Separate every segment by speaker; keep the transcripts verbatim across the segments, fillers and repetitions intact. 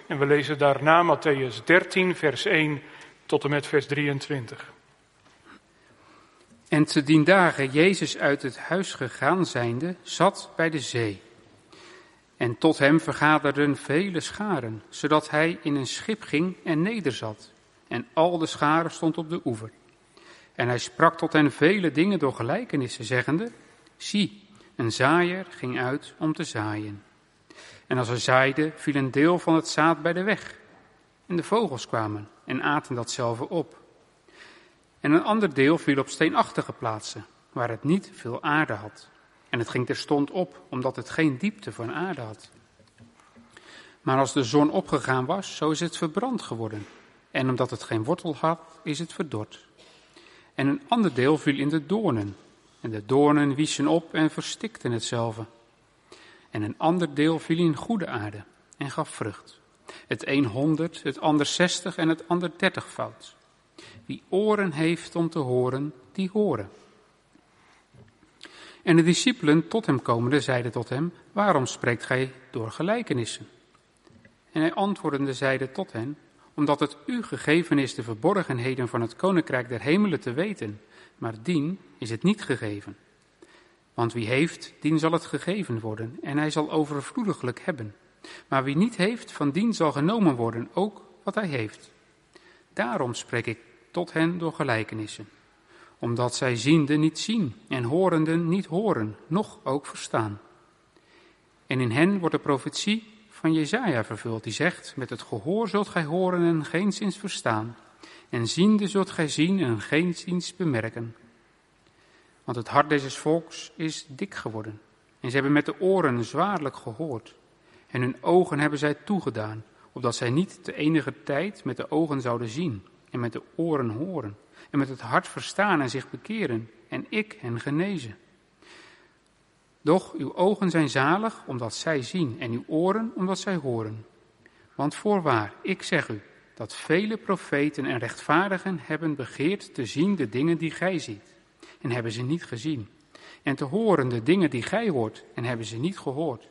Speaker 1: En we lezen daarna Mattheüs dertien, vers één tot en met vers drieëntwintig.
Speaker 2: En te dien dagen Jezus uit het huis gegaan zijnde, zat bij de zee. En tot hem vergaderden vele scharen, zodat hij in een schip ging en nederzat. En al de scharen stond op de oever. En hij sprak tot hen vele dingen door gelijkenissen, zeggende: Zie, een zaaier ging uit om te zaaien. En als hij zaaide, viel een deel van het zaad bij de weg. En de vogels kwamen en aten datzelve op. En een ander deel viel op steenachtige plaatsen, waar het niet veel aarde had. En het ging terstond op, omdat het geen diepte van aarde had. Maar als de zon opgegaan was, zo is het verbrand geworden. En omdat het geen wortel had, is het verdord. En een ander deel viel in de doornen. En de doornen wieschen op en verstikten hetzelve. En een ander deel viel in goede aarde en gaf vrucht. Het een honderd, het ander zestig en het ander dertigvoud. Wie oren heeft om te horen, die horen. En de discipelen tot hem komende zeiden tot hem: Waarom spreekt gij door gelijkenissen? En hij antwoordende zeide tot hen: Omdat het u gegeven is de verborgenheden van het koninkrijk der hemelen te weten, maar dien is het niet gegeven. Want wie heeft, dien zal het gegeven worden, en hij zal overvloediglijk hebben. Maar wie niet heeft, van dien zal genomen worden, ook wat hij heeft. Daarom spreek ik tot hen door gelijkenissen, omdat zij ziende niet zien en horenden niet horen, noch ook verstaan. En in hen wordt de profetie van Jesaja vervuld, die zegt: Met het gehoor zult gij horen en geenszins verstaan, en ziende zult gij zien en geenszins bemerken. Want het hart deze volks is dik geworden, en ze hebben met de oren zwaarlijk gehoord, en hun ogen hebben zij toegedaan, opdat zij niet te enige tijd met de ogen zouden zien, en met de oren horen, en met het hart verstaan en zich bekeren, en ik hen genezen. Doch uw ogen zijn zalig, omdat zij zien, en uw oren, omdat zij horen. Want voorwaar, ik zeg u, dat vele profeten en rechtvaardigen hebben begeerd te zien de dingen die gij ziet, en hebben ze niet gezien, en te horen de dingen die gij hoort, en hebben ze niet gehoord.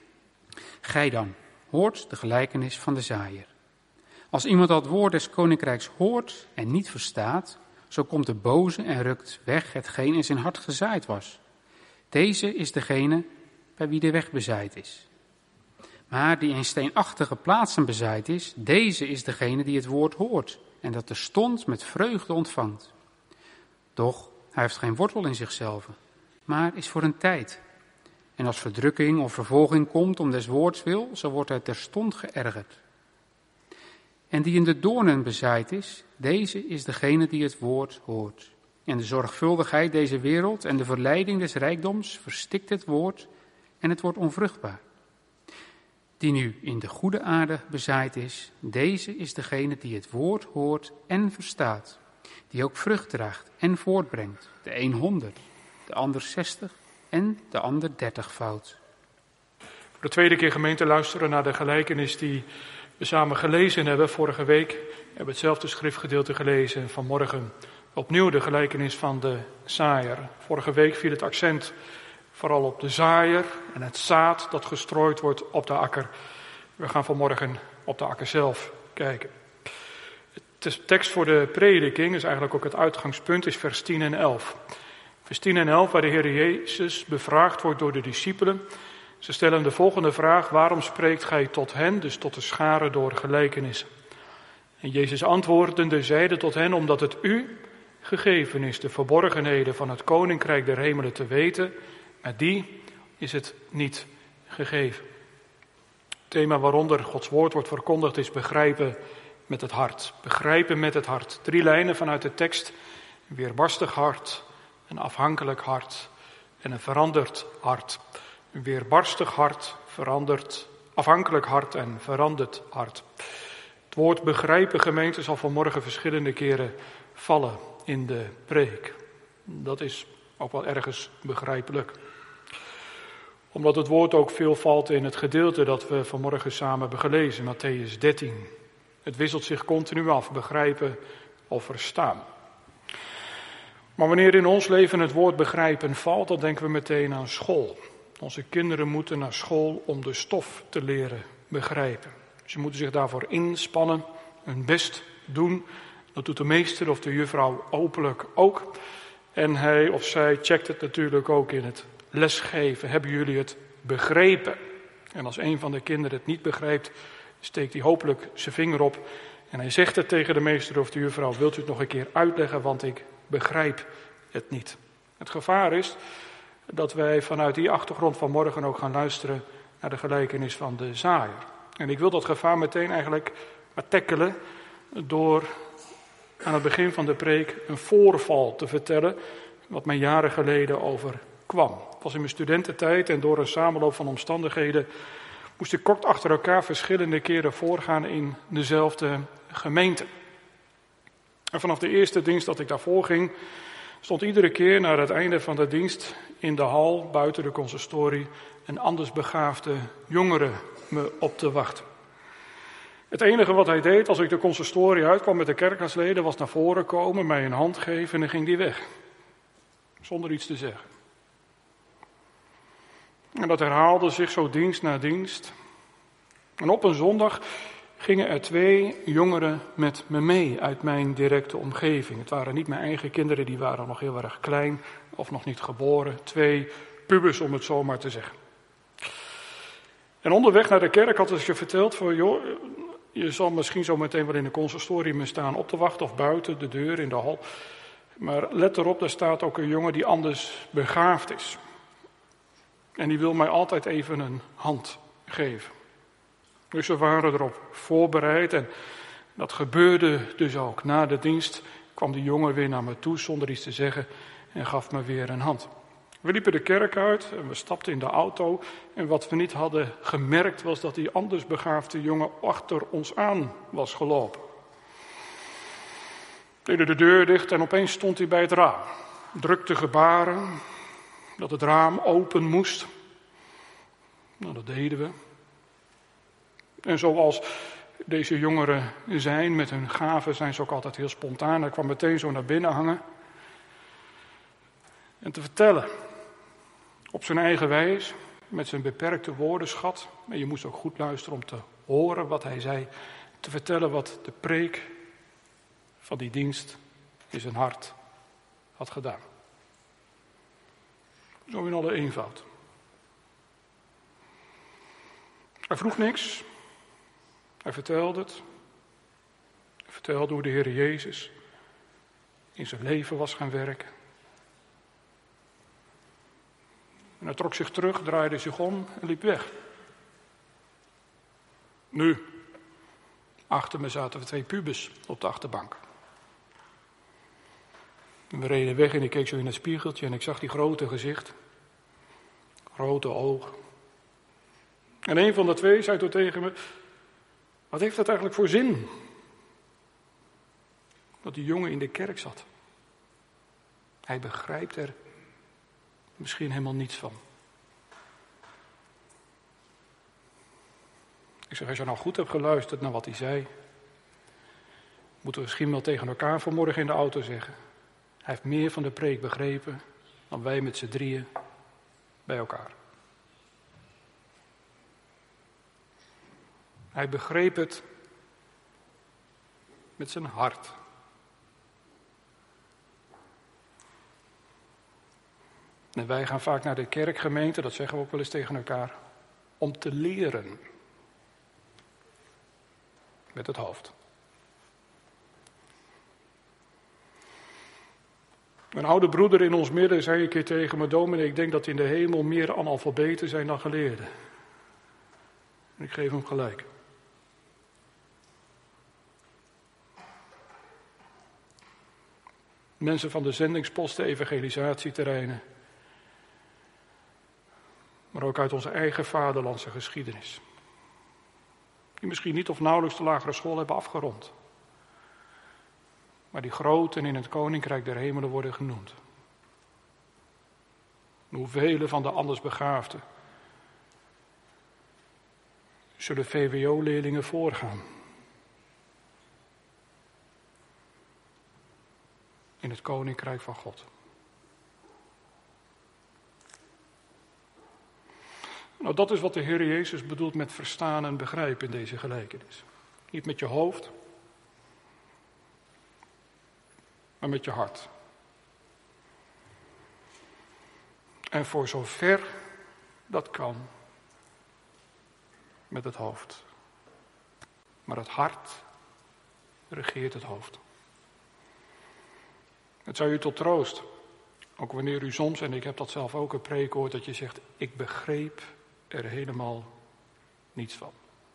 Speaker 2: Gij dan, hoort de gelijkenis van de zaaier. Als iemand dat woord des koninkrijks hoort en niet verstaat, zo komt de boze en rukt weg hetgeen in zijn hart gezaaid was. Deze is degene bij wie de weg bezaaid is. Maar die in steenachtige plaatsen bezaaid is, deze is degene die het woord hoort en dat terstond met vreugde ontvangt. Doch hij heeft geen wortel in zichzelf, maar is voor een tijd. En als verdrukking of vervolging komt om des woords wil, zo wordt hij terstond geërgerd. En die in de doornen bezaaid is, deze is degene die het woord hoort. En de zorgvuldigheid deze wereld en de verleiding des rijkdoms verstikt het woord en het wordt onvruchtbaar. Die nu in de goede aarde bezaaid is, deze is degene die het woord hoort en verstaat. Die ook vrucht draagt en voortbrengt. De een honderd, de ander zestig en de ander dertigvoud.
Speaker 1: Voor de tweede keer gemeente luisteren naar de gelijkenis die we samen gelezen hebben. Vorige week hebben we hetzelfde schriftgedeelte gelezen en vanmorgen opnieuw de gelijkenis van de zaaier. Vorige week viel het accent vooral op de zaaier en het zaad dat gestrooid wordt op de akker. We gaan vanmorgen op de akker zelf kijken. De tekst voor de prediking is eigenlijk ook het uitgangspunt, is vers tien en elf. Vers tien en elf, waar de Heer Jezus bevraagd wordt door de discipelen. Ze stellen de volgende vraag: waarom spreekt gij tot hen, dus tot de scharen, door gelijkenissen? En Jezus antwoordende zeide tot hen: omdat het u gegeven is de verborgenheden van het koninkrijk der hemelen te weten, maar die is het niet gegeven. Het thema waaronder Gods woord wordt verkondigd is begrijpen met het hart. Begrijpen met het hart. Drie lijnen vanuit de tekst: een weerbarstig hart, een afhankelijk hart en een veranderd hart. Een weerbarstig hart, veranderd, afhankelijk hart en veranderd hart. Het woord begrijpen, gemeente, zal vanmorgen verschillende keren vallen in de preek. Dat is ook wel ergens begrijpelijk. Omdat het woord ook veel valt in het gedeelte dat we vanmorgen samen hebben gelezen, Mattheüs dertien. Het wisselt zich continu af, begrijpen of verstaan. Maar wanneer in ons leven het woord begrijpen valt, dan denken we meteen aan school. Onze kinderen moeten naar school om de stof te leren begrijpen. Ze moeten zich daarvoor inspannen, hun best doen. Dat doet de meester of de juffrouw openlijk ook. En hij of zij checkt het natuurlijk ook in het lesgeven. Hebben jullie het begrepen? En als een van de kinderen het niet begrijpt, steekt hij hopelijk zijn vinger op. En hij zegt het tegen de meester of de juffrouw: wilt u het nog een keer uitleggen, want ik begrijp het niet. Het gevaar is dat wij vanuit die achtergrond van morgen ook gaan luisteren naar de gelijkenis van de zaaier. En ik wil dat gevaar meteen eigenlijk tackelen door aan het begin van de preek een voorval te vertellen wat mij jaren geleden overkwam. Het was in mijn studententijd en door een samenloop van omstandigheden moest ik kort achter elkaar verschillende keren voorgaan in dezelfde gemeente. En vanaf de eerste dienst dat ik daarvoor ging, stond iedere keer naar het einde van de dienst in de hal buiten de consistorie een andersbegaafde jongere me op te wachten. Het enige wat hij deed als ik de consistorie uitkwam met de kerkraadsleden was naar voren komen, mij een hand geven en dan ging hij weg. Zonder iets te zeggen. En dat herhaalde zich zo dienst na dienst. En op een zondag gingen er twee jongeren met me mee uit mijn directe omgeving. Het waren niet mijn eigen kinderen, die waren nog heel erg klein of nog niet geboren. Twee pubers, om het zo maar te zeggen. En onderweg naar de kerk had ze verteld van, joh, je zal misschien zo meteen wel in de consistorie me staan op te wachten of buiten de deur in de hal. Maar let erop, daar staat ook een jongen die anders begaafd is. En die wil mij altijd even een hand geven. Dus ze waren erop voorbereid en dat gebeurde dus ook. Na de dienst kwam die jongen weer naar me toe zonder iets te zeggen en gaf me weer een hand. We liepen de kerk uit en we stapten in de auto. En wat we niet hadden gemerkt was dat die andersbegaafde jongen achter ons aan was gelopen. We deden de deur dicht en opeens stond hij bij het raam. Drukte gebaren dat het raam open moest. Nou, dat deden we. En zoals deze jongeren zijn, met hun gaven zijn ze ook altijd heel spontaan. Hij kwam meteen zo naar binnen hangen. En te vertellen, op zijn eigen wijs, met zijn beperkte woordenschat. Maar je moest ook goed luisteren om te horen wat hij zei. Te vertellen wat de preek van die dienst in zijn hart had gedaan. Zo in alle eenvoud. Hij vroeg niks. Hij vertelde het. Hij vertelde hoe de Heer Jezus in zijn leven was gaan werken. En hij trok zich terug, draaide zich om en liep weg. Nu, achter me zaten we twee pubers op de achterbank. En we reden weg en ik keek zo in het spiegeltje en ik zag die grote gezicht. Grote ogen. En een van de twee zei toen tegen me: wat heeft dat eigenlijk voor zin? Dat die jongen in de kerk zat. Hij begrijpt er misschien helemaal niets van. Ik zeg, als je nou goed hebt geluisterd naar wat hij zei, moeten we misschien wel tegen elkaar vanmorgen in de auto zeggen. Hij heeft meer van de preek begrepen dan wij met z'n drieën bij elkaar. Hij begreep het met zijn hart. En wij gaan vaak naar de kerkgemeente, dat zeggen we ook wel eens tegen elkaar, om te leren. Met het hoofd. Een oude broeder in ons midden zei een keer tegen me: dominee, ik denk dat in de hemel meer analfabeten zijn dan geleerden. En ik geef hem gelijk. Mensen van de zendingsposten, evangelisatieterreinen. Maar ook uit onze eigen vaderlandse geschiedenis. Die misschien niet of nauwelijks de lagere school hebben afgerond. Maar die groten in het koninkrijk der hemelen worden genoemd. En hoeveel van de andersbegaafden zullen V W O-leerlingen voorgaan. In het koninkrijk van God. Nou, dat is wat de Heer Jezus bedoelt met verstaan en begrijpen in deze gelijkenis. Niet met je hoofd, maar met je hart. En voor zover dat kan, met het hoofd. Maar het hart regeert het hoofd. Het zou u tot troost, ook wanneer u soms, en ik heb dat zelf ook een preek gehoord, dat je zegt, ik begreep er helemaal niets van.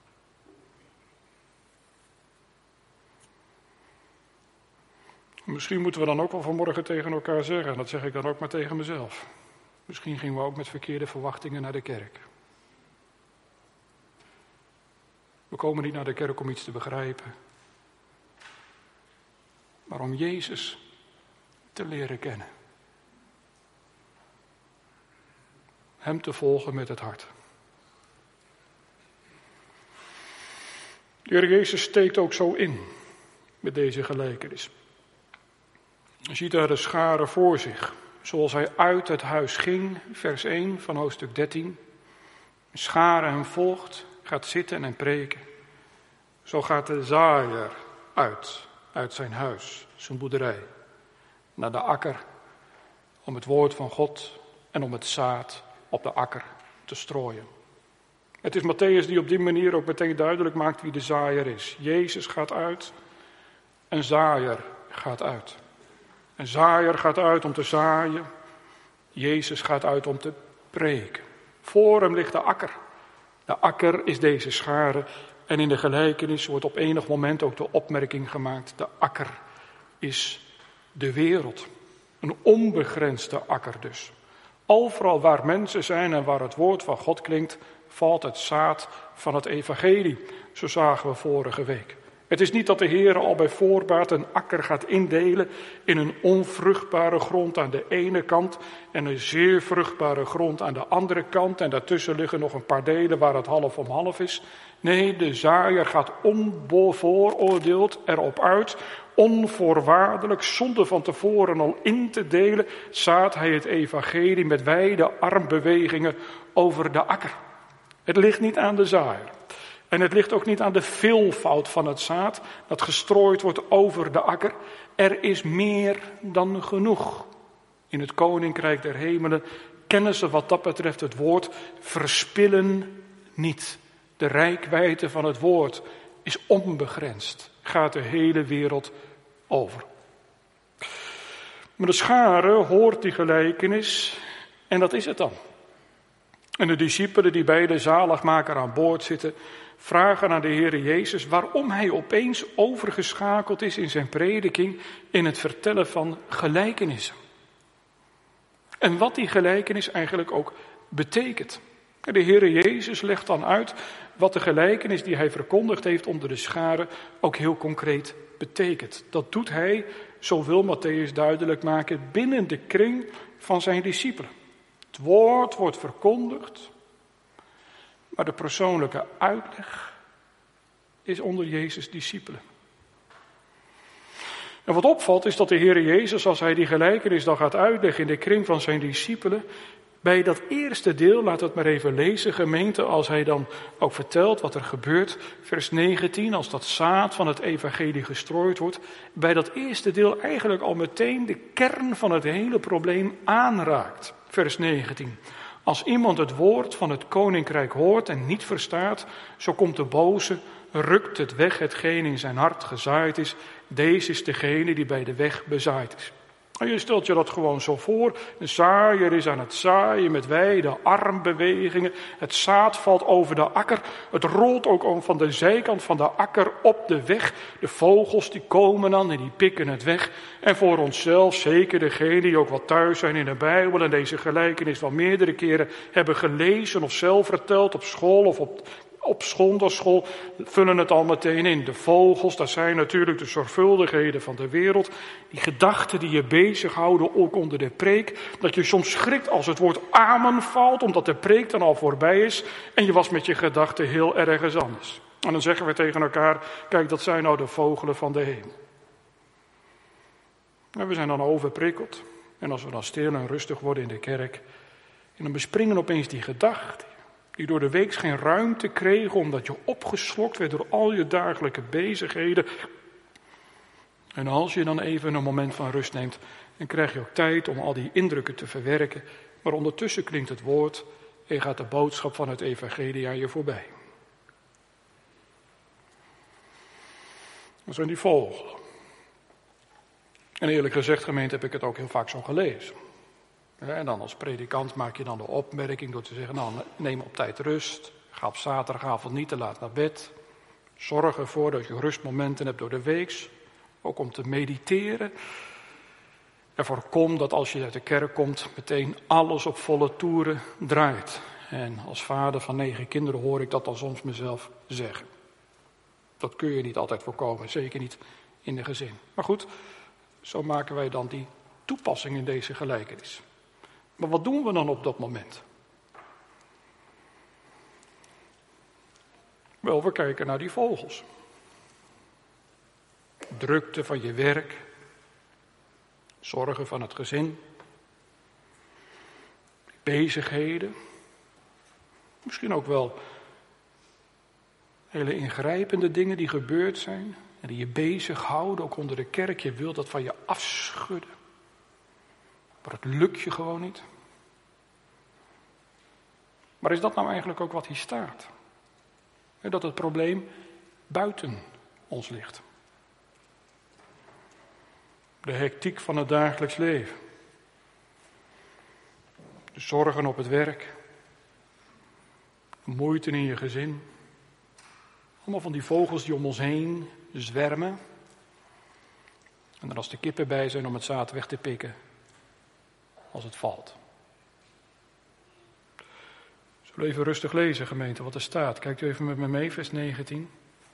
Speaker 1: Misschien moeten we dan ook wel vanmorgen tegen elkaar zeggen, en dat zeg ik dan ook maar tegen mezelf. Misschien gingen we ook met verkeerde verwachtingen naar de kerk. We komen niet naar de kerk om iets te begrijpen, maar om Jezus te leren kennen. Hem te volgen met het hart. De Heer Jezus steekt ook zo in met deze gelijkenis. Je ziet daar de scharen voor zich. Zoals hij uit het huis ging, vers één van hoofdstuk dertien. Een schare hem volgt, gaat zitten en preken. Zo gaat de zaaier uit, uit zijn huis, zijn boerderij. Naar de akker, om het woord van God en om het zaad op de akker te strooien. Het is Matthäus die op die manier ook meteen duidelijk maakt wie de zaaier is. Jezus gaat uit, een zaaier gaat uit. Een zaaier gaat uit om te zaaien. Jezus gaat uit om te preken. Voor hem ligt de akker. De akker is deze schare. En in de gelijkenis wordt op enig moment ook de opmerking gemaakt. De akker is de wereld. Een onbegrensde akker dus. Overal waar mensen zijn en waar het woord van God klinkt, valt het zaad van het evangelie. Zo zagen we vorige week. Het is niet dat de Heer al bij voorbaat een akker gaat indelen in een onvruchtbare grond aan de ene kant en een zeer vruchtbare grond aan de andere kant. En daartussen liggen nog een paar delen waar het half om half is. Nee, de zaaier gaat onbevooroordeeld erop uit, onvoorwaardelijk, zonder van tevoren al in te delen, zaait hij het evangelie met wijde armbewegingen over de akker. Het ligt niet aan de zaaier. En het ligt ook niet aan de veelvoud van het zaad dat gestrooid wordt over de akker. Er is meer dan genoeg. In het koninkrijk der hemelen kennen ze wat dat betreft het woord verspillen niet. De reikwijdte van het woord is onbegrensd. Gaat de hele wereld over. Maar de schare hoort die gelijkenis en dat is het dan. En de discipelen die bij de zaligmaker aan boord zitten, vragen aan de Heer Jezus waarom hij opeens overgeschakeld is in zijn prediking in het vertellen van gelijkenissen. En wat die gelijkenis eigenlijk ook betekent. De Heer Jezus legt dan uit wat de gelijkenis die hij verkondigd heeft onder de schare ook heel concreet betekent. Dat doet hij, zo wil Matthäus duidelijk maken, binnen de kring van zijn discipelen. Het woord wordt verkondigd, maar de persoonlijke uitleg is onder Jezus' discipelen. En wat opvalt is dat de Heer Jezus, als hij die gelijkenis dan gaat uitleggen in de kring van zijn discipelen, bij dat eerste deel, laat het maar even lezen, gemeente, als hij dan ook vertelt wat er gebeurt, vers negentien, als dat zaad van het evangelie gestrooid wordt, bij dat eerste deel eigenlijk al meteen de kern van het hele probleem aanraakt. Vers negentien. Als iemand het woord van het koninkrijk hoort en niet verstaat, zo komt de boze, rukt het weg hetgeen in zijn hart gezaaid is. Deze is degene die bij de weg bezaaid is. En je stelt je dat gewoon zo voor. De zaaier is aan het zaaien met wijde armbewegingen. Het zaad valt over de akker. Het rolt ook van de zijkant van de akker op de weg. De vogels die komen dan en die pikken het weg. En voor onszelf, zeker degenen die ook wat thuis zijn in de Bijbel en deze gelijkenis wel meerdere keren hebben gelezen of zelf verteld op school of op Op zondagschool vullen het al meteen in. De vogels, dat zijn natuurlijk de zorgvuldigheden van de wereld. Die gedachten die je bezighouden, ook onder de preek. Dat je soms schrikt als het woord amen valt, omdat de preek dan al voorbij is. En je was met je gedachten heel ergens anders. En dan zeggen we tegen elkaar, kijk, dat zijn nou de vogelen van de hemel. En we zijn dan overprikkeld. En als we dan stil en rustig worden in de kerk, en dan bespringen opeens die gedachten. Die door de week geen ruimte kregen omdat je opgeslokt werd door al je dagelijkse bezigheden. En als je dan even een moment van rust neemt, dan krijg je ook tijd om al die indrukken te verwerken. Maar ondertussen klinkt het woord en gaat de boodschap van het evangelie aan je voorbij. Dat zijn die vogels. En eerlijk gezegd, gemeente, heb ik het ook heel vaak zo gelezen. En dan als predikant maak je dan de opmerking door te zeggen, nou, neem op tijd rust. Ga op zaterdagavond niet te laat naar bed. Zorg ervoor dat je rustmomenten hebt door de week. Ook om te mediteren. En voorkom dat als je uit de kerk komt, meteen alles op volle toeren draait. En als vader van negen kinderen hoor ik dat dan soms mezelf zeggen. Dat kun je niet altijd voorkomen, zeker niet in de gezin. Maar goed, zo maken wij dan die toepassing in deze gelijkenis. Maar wat doen we dan op dat moment? Wel, we kijken naar die vogels. Drukte van je werk, zorgen van het gezin, bezigheden, misschien ook wel hele ingrijpende dingen die gebeurd zijn en die je bezighouden, ook onder de kerk. Je wilt dat van je afschudden, maar het lukt je gewoon niet. Maar is dat nou eigenlijk ook wat hier staat? Dat het probleem buiten ons ligt. De hectiek van het dagelijks leven. De zorgen op het werk. De moeite in je gezin. Allemaal van die vogels die om ons heen zwermen. En dan als de kippen bij zijn om het zaad weg te pikken. Als het valt. Zullen we even rustig lezen, gemeente, wat er staat. Kijkt u even met me mee, vers negentien.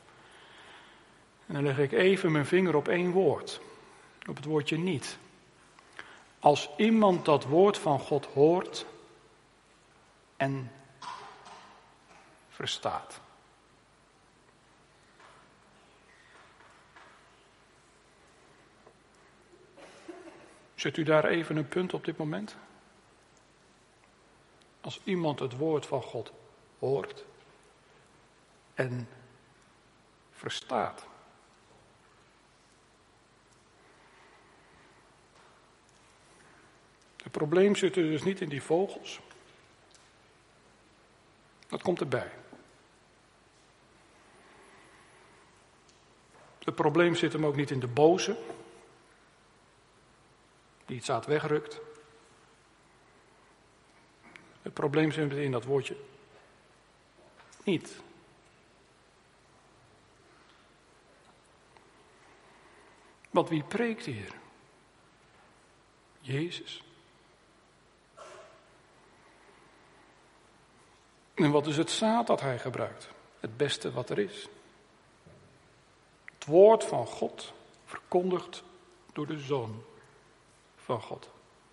Speaker 1: En dan leg ik even mijn vinger op één woord. Op het woordje niet. Als iemand dat woord van God hoort en verstaat. Zet u daar even een punt op dit moment? Als iemand het woord van God hoort en verstaat. Het probleem zit er dus niet in die vogels. Dat komt erbij. Het probleem zit hem ook niet in de boze, die het zaad wegrukt. Het probleem zit in dat woordje niet. Want wie preekt hier? Jezus. En wat is het zaad dat hij gebruikt? Het beste wat er is. Het woord van God, verkondigd door de Zoon van God.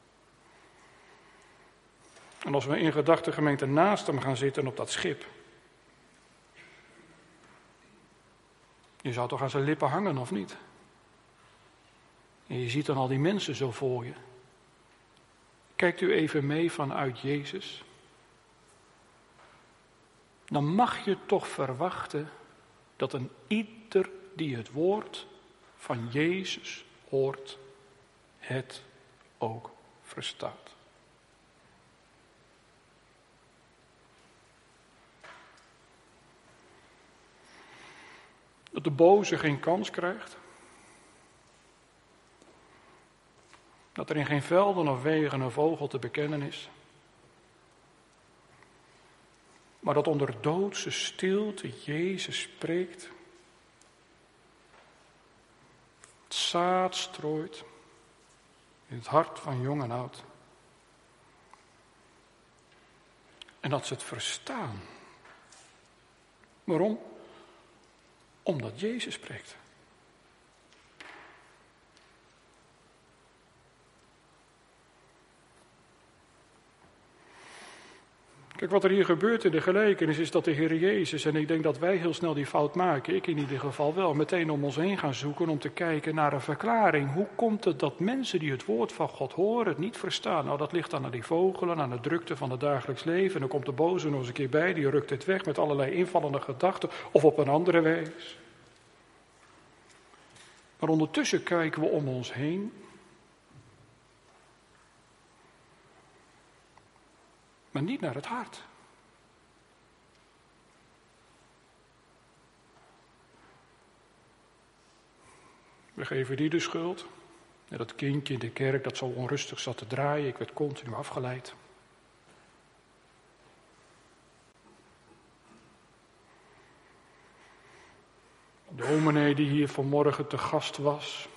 Speaker 1: En als we in gedachten, gemeente, naast hem gaan zitten op dat schip. Je zou toch aan zijn lippen hangen, of niet? En je ziet dan al die mensen zo voor je. Kijkt u even mee vanuit Jezus. Dan mag je toch verwachten dat een ieder die het woord van Jezus hoort, het ook verstaat. Dat de boze geen kans krijgt. Dat er in geen velden of wegen een vogel te bekennen is. Maar dat onder doodse stilte Jezus spreekt. Het zaad strooit in het hart van jong en oud. En dat ze het verstaan. Waarom? Omdat Jezus spreekt. Kijk, wat er hier gebeurt in de gelijkenis is dat de Heer Jezus, en ik denk dat wij heel snel die fout maken, ik in ieder geval wel, meteen om ons heen gaan zoeken om te kijken naar een verklaring. Hoe komt het dat mensen die het woord van God horen het niet verstaan? Nou, dat ligt dan aan die vogelen, aan de drukte van het dagelijks leven. En dan komt de boze nog eens een keer bij, die rukt het weg met allerlei invallende gedachten of op een andere wijze. Maar ondertussen kijken we om ons heen. Maar niet naar het hart. We geven die de schuld. En dat kindje in de kerk dat zo onrustig zat te draaien, ik werd continu afgeleid. De dominee die hier vanmorgen te gast was.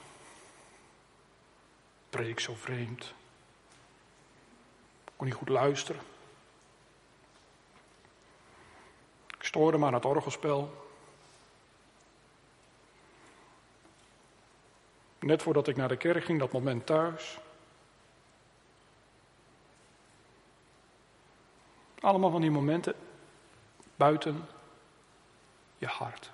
Speaker 1: Preek zo vreemd. Kon niet goed luisteren. Ik stoorde maar aan het orgelspel. Net voordat ik naar de kerk ging, dat moment thuis. Allemaal van die momenten buiten je hart.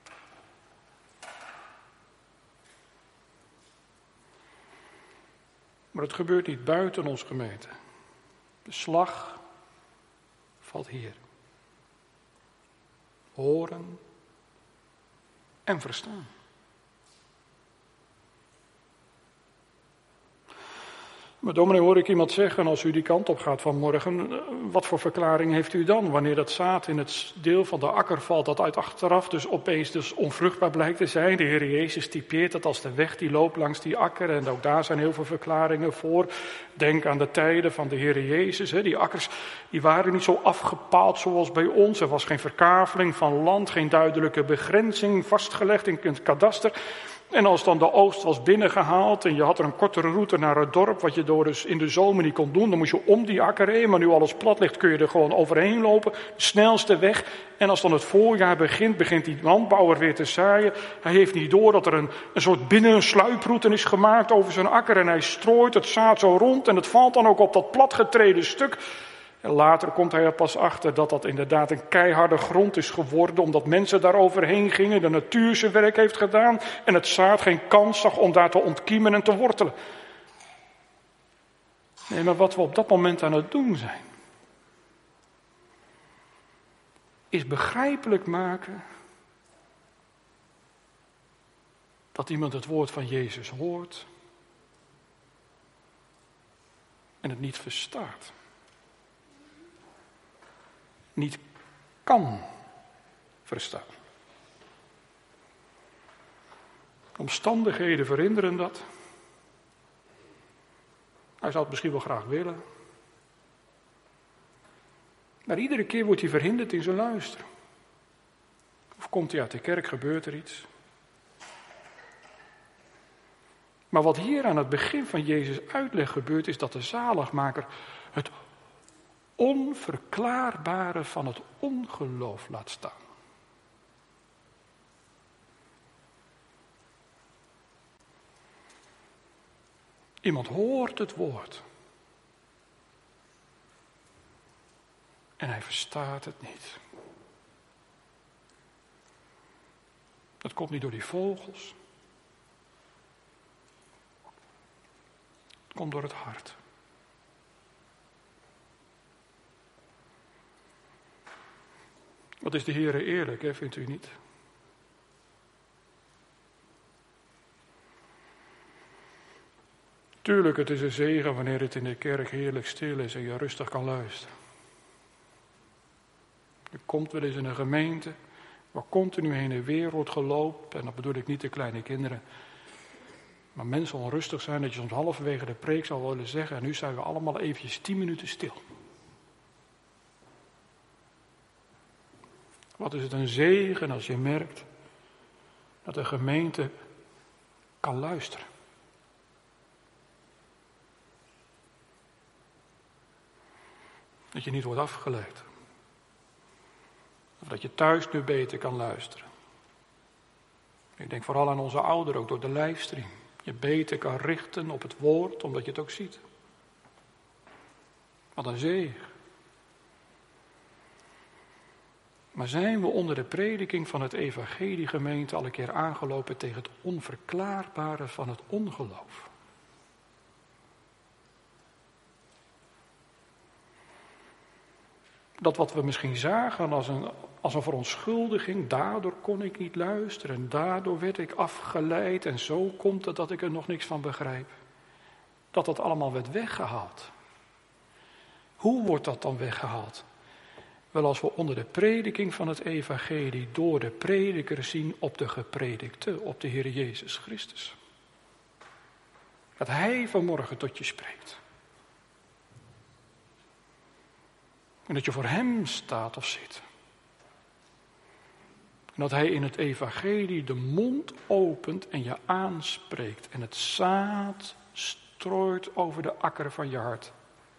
Speaker 1: Maar het gebeurt niet buiten ons gemeente. De slag valt hier. Horen en verstaan. Maar dominee, hoor ik iemand zeggen, als u die kant op gaat vanmorgen, wat voor verklaring heeft u dan? Wanneer dat zaad in het deel van de akker valt, dat uit achteraf dus opeens dus onvruchtbaar blijkt te zijn. De Heer Jezus typeert dat als de weg die loopt langs die akker. En ook daar zijn heel veel verklaringen voor. Denk aan de tijden van de Heer Jezus. Hè. Die akkers die waren niet zo afgepaald zoals bij ons. Er was geen verkaveling van land, geen duidelijke begrenzing vastgelegd in het kadaster. En als dan de oogst was binnengehaald en je had er een kortere route naar het dorp, wat je door dus in de zomer niet kon doen, dan moest je om die akker heen. Maar nu alles plat ligt, kun je er gewoon overheen lopen. De snelste weg. En als dan het voorjaar begint, begint die landbouwer weer te zaaien. Hij heeft niet door dat er een, een soort binnensluiproute is gemaakt over zijn akker. En hij strooit het zaad zo rond en het valt dan ook op dat platgetreden stuk. En later komt hij er pas achter dat dat inderdaad een keiharde grond is geworden, omdat mensen daar overheen gingen, de natuur zijn werk heeft gedaan en het zaad geen kans zag om daar te ontkiemen en te wortelen. Nee, maar wat we op dat moment aan het doen zijn, is begrijpelijk maken dat iemand het woord van Jezus hoort en het niet verstaat. Niet kan verstaan. Omstandigheden verhinderen dat. Hij zou het misschien wel graag willen. Maar iedere keer wordt hij verhinderd in zijn luisteren. Of komt hij uit de kerk, gebeurt er iets. Maar wat hier aan het begin van Jezus' uitleg gebeurt, is dat de zaligmaker het onverklaarbare van het ongeloof laat staan. Iemand hoort het woord. En hij verstaat het niet. Dat komt niet door die vogels. Het komt door het hart. Wat is de Heere eerlijk, hè, vindt u niet? Tuurlijk, het is een zegen wanneer het in de kerk heerlijk stil is en je rustig kan luisteren. Je komt wel eens in een gemeente waar continu heen en weer wordt gelopen, en dat bedoel ik niet de kleine kinderen, maar mensen onrustig zijn dat je soms halverwege de preek zou willen zeggen, en nu zijn we allemaal eventjes tien minuten stil. Wat is het een zegen als je merkt dat de gemeente kan luisteren. Dat je niet wordt afgeleid. Of dat je thuis nu beter kan luisteren. Ik denk vooral aan onze ouderen, ook door de livestream. Je beter kan richten op het woord, omdat je het ook ziet. Wat een zegen. Maar zijn we onder de prediking van het evangelie, gemeente, al een keer aangelopen tegen het onverklaarbare van het ongeloof? Dat wat we misschien zagen als een, als een verontschuldiging, daardoor kon ik niet luisteren en daardoor werd ik afgeleid en zo komt het dat ik er nog niks van begrijp. Dat dat allemaal werd weggehaald. Hoe wordt dat dan weggehaald? Wel, als we onder de prediking van het evangelie door de prediker zien op de gepredikte, op de Heer Jezus Christus. Dat Hij vanmorgen tot je spreekt. En dat je voor Hem staat of zit. En dat Hij in het evangelie de mond opent en je aanspreekt. En het zaad strooit over de akker van je hart.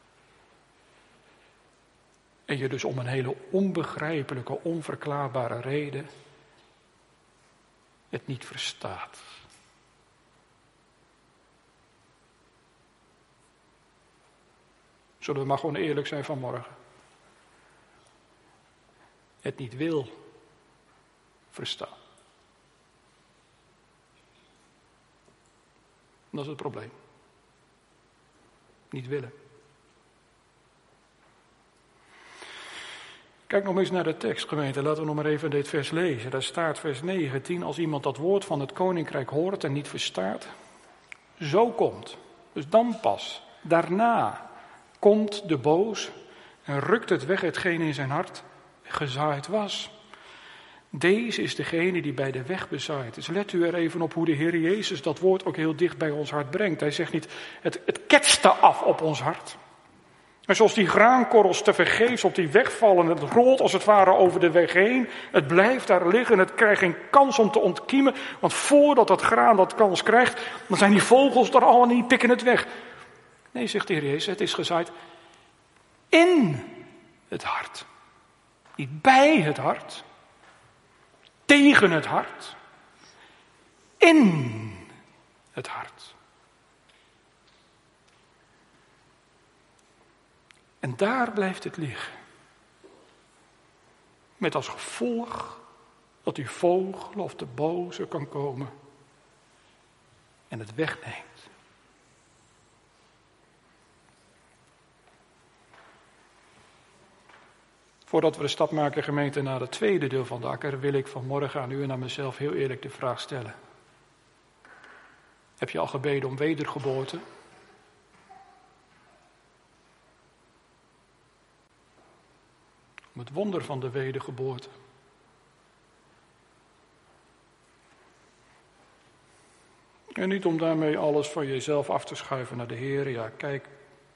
Speaker 1: En je dus om een hele onbegrijpelijke, onverklaarbare reden het niet verstaat. Zullen we maar gewoon eerlijk zijn vanmorgen? Het niet wil verstaan. Dat is het probleem. Niet willen. Kijk nog eens naar de tekst, gemeente. Laten we nog maar even dit vers lezen. Daar staat vers negentien. Als iemand dat woord van het koninkrijk hoort en niet verstaat. Zo komt. Dus dan pas. Daarna komt de boos en rukt het weg hetgeen in zijn hart gezaaid was. Deze is degene die bij de weg bezaaid is. Let u er even op hoe de Heer Jezus dat woord ook heel dicht bij ons hart brengt. Hij zegt niet, het, het ketste af op ons hart. En zoals die graankorrels tevergeefs op die weg vallen, het rolt als het ware over de weg heen. Het blijft daar liggen, het krijgt geen kans om te ontkiemen. Want voordat dat graan dat kans krijgt, dan zijn die vogels er al en die pikken het weg. Nee, zegt de Heer Jezus, het is gezaaid in het hart. Niet bij het hart. Tegen het hart. In het hart. En daar blijft het liggen. Met als gevolg dat die vogel of de boze kan komen en het wegneemt. Voordat we de stap maken, gemeente, naar het tweede deel van de akker, wil ik vanmorgen aan u en aan mezelf heel eerlijk de vraag stellen. Heb je al gebeden om wedergeboorte? Om het wonder van de wedergeboorte. En niet om daarmee alles van jezelf af te schuiven naar de Heer. Ja, kijk,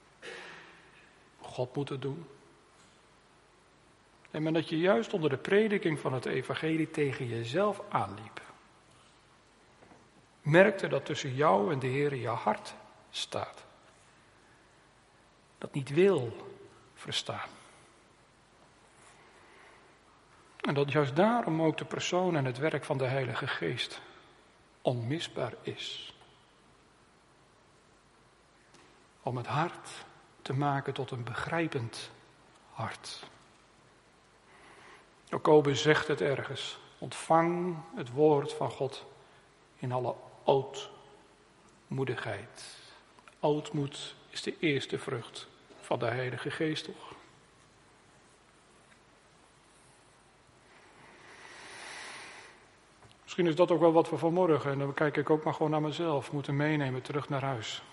Speaker 1: God moet het doen. Nee, maar dat je juist onder de prediking van het evangelie tegen jezelf aanliep. Merkte dat tussen jou en de Heer je hart staat. Dat niet wil verstaan. En dat juist daarom ook de persoon en het werk van de Heilige Geest onmisbaar is. Om het hart te maken tot een begrijpend hart. Jacobus zegt het ergens. Ontvang het woord van God in alle ootmoedigheid. Ootmoed is de eerste vrucht van de Heilige Geest, toch? Misschien is dat ook wel wat we vanmorgen, en dan kijk ik ook maar gewoon naar mezelf, moeten meenemen terug naar huis.